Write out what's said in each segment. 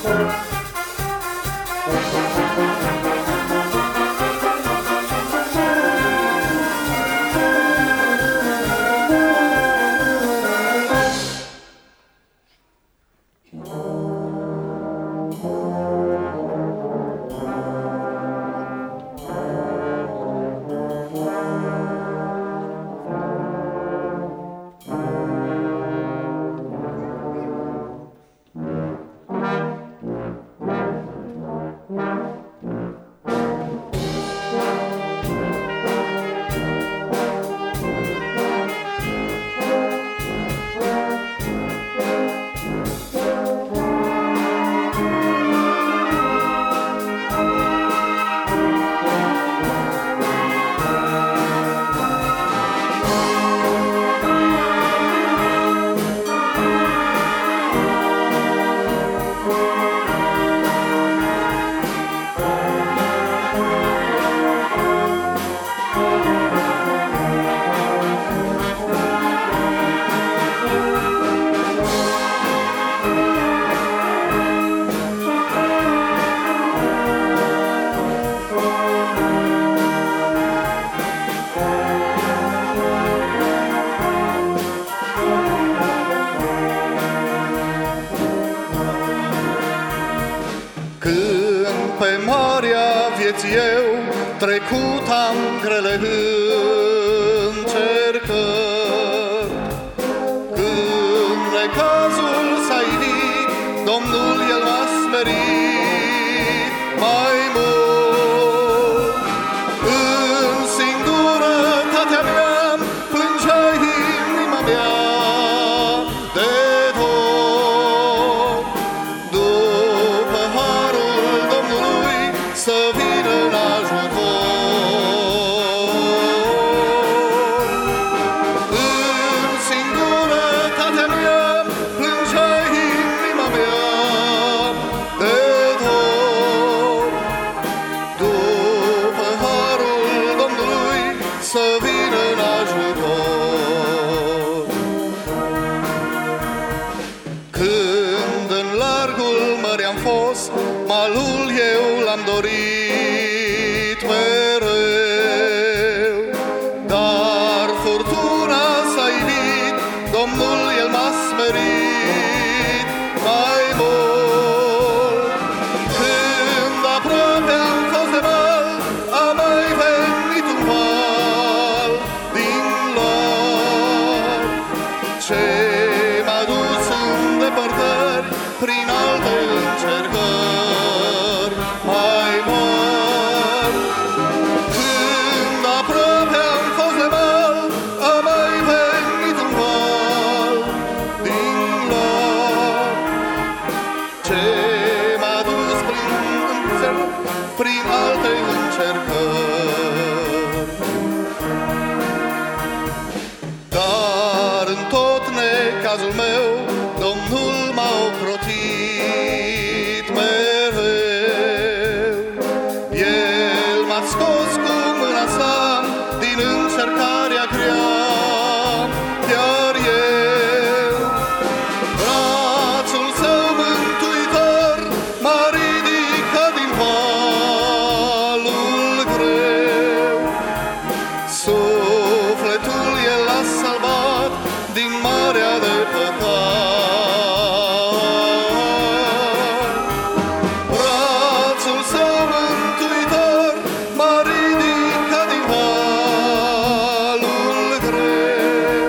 Când pe marea vieții eu trecut am grele încercări, când necazul s-a ivit, Domnul El m-a smerit mai mult. În singurătatea mea plângea inima mea de dor, după harul Domnului să vină în ajutor. În singurătatea mea plângea inima mea de dor, după harul Domnului să vină în ajutor. Când în largul mării am fost, malul eu l-am dorit mereu, dar furtuna s-a ivit, Domnul El m-a smerit mai mult. Când aproape am fost de mal, a mai venit un val din lar, ce m-a dus în depărtări prin alte încercări mai mari. Când aproape am fost de mal, a mai venit un val din lar, ce m-a dus prin alte încercări. Dar în tot necazul meu, Domnul m-a ocrotit mereu. El m-a scos cu mâna sa din încercarea grea, iar eu, brațul său mântuitor, m-a ridicat din valul greu. Sufletul El l-a salvat din marea de păcat. Brațul său mântuitor m-a ridicat din valul greu.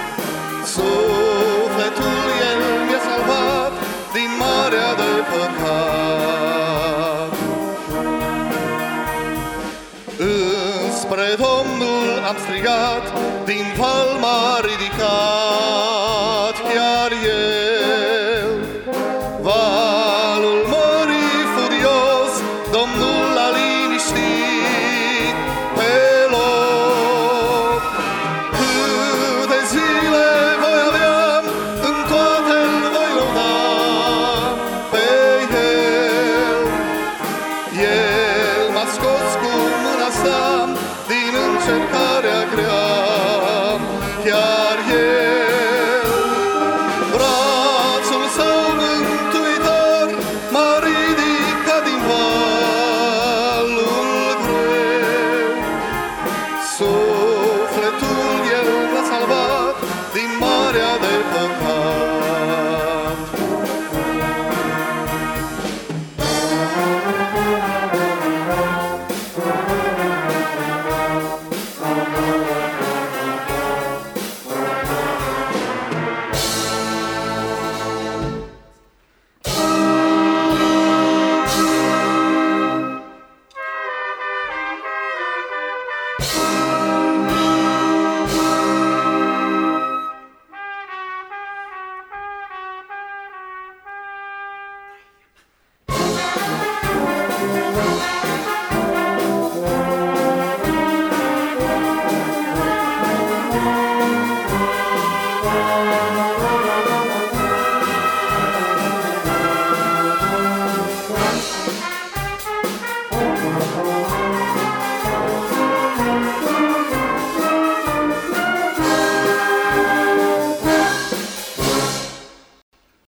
Sufletul El mi-a salvat din marea de păcat. Înspre Domnul am strigat, din val m-a ridicat.